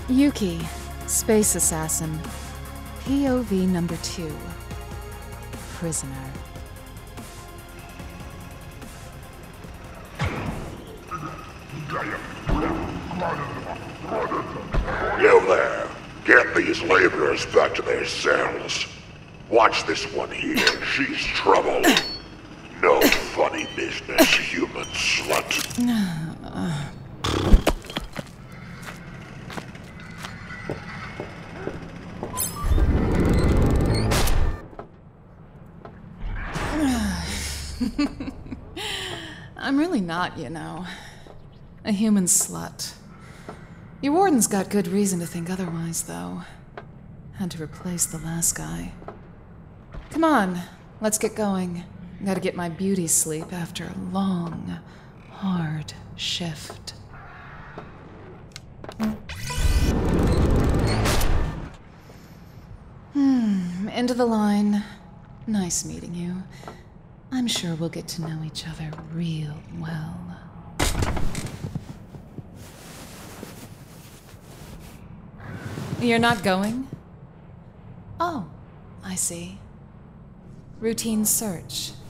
Yuki, space assassin. POV number 2. Prisoner. You there. Get these laborers back to their cells. Watch this one here. She's trouble. No funny business, human slut. I'm really not, you know. A human slut. Your warden's got good reason to think otherwise, though. Had to replace the last guy. Come on, let's get going. Gotta get my beauty sleep after a long, hard shift. End of the line. Nice meeting you. I'm sure we'll get to know each other real well. You're not going? Oh, I see. Routine search.